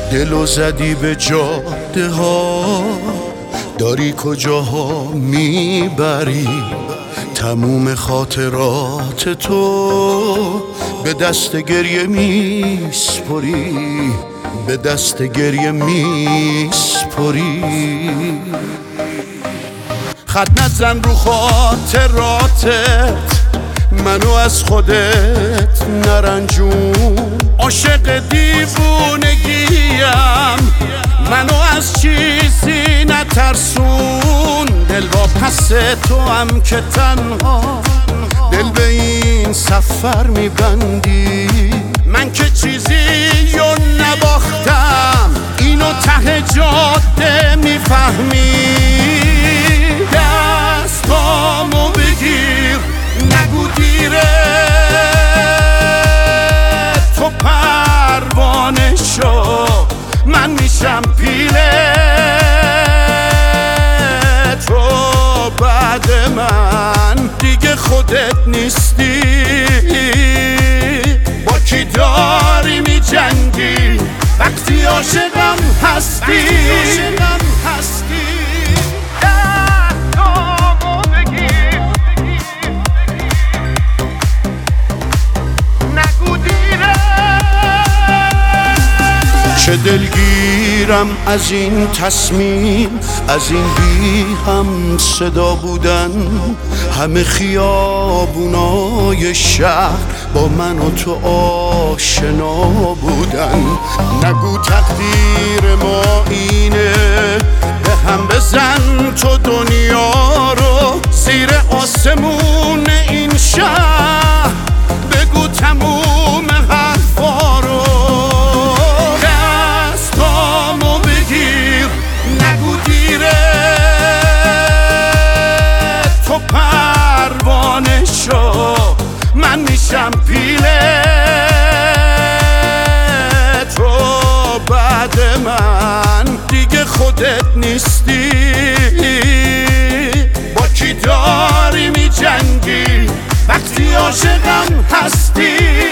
دلو زدی به جاده ها، داری کجاها میبری؟ تموم خاطرات تو به دست گریه میسپری، به دست گریه میسپری. خط نزن رو خاطراتت، منو از خودت نرنجون. عاشق دیوونگیم، منو از چیزی نترسون. دل با پس تو هم که تنها دل به این سفر میبندی. من که چیزی رو نباختم، اینو ته جاده میفهمی. دستامو بگیر، نگو دیره، تو پروانه شو، من میشم پیله تو. بعد من دیگه خودت نیستی. با کی داری میجنگی وقتی عاشقم هستی؟ چه دلگیرم از این تصمیم، از این بی هم صدا بودن. همه خیابونای شهر با من و تو آشنا بودن. نگو تقدیر ما اینه، به هم بزن تو دنیا رو. زیر آسمون این شهر بگو تموم حرفا رو. پروانه شو، من میشم پیله تو. بعد من دیگه خودت نیستی. با کی داری میجنگی وقتی عاشقم هستی؟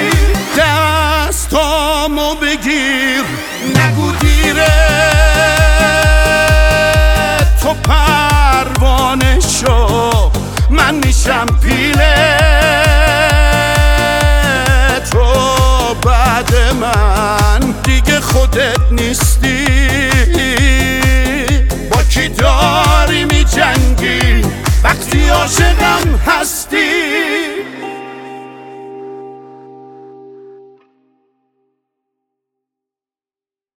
دستامو بگیر، نگو دیره، تو پروانه شو، من میشم پیله تو. بعد من دیگه خودت نیستی. با کی داری میجنگی وقتی عاشقم هستی؟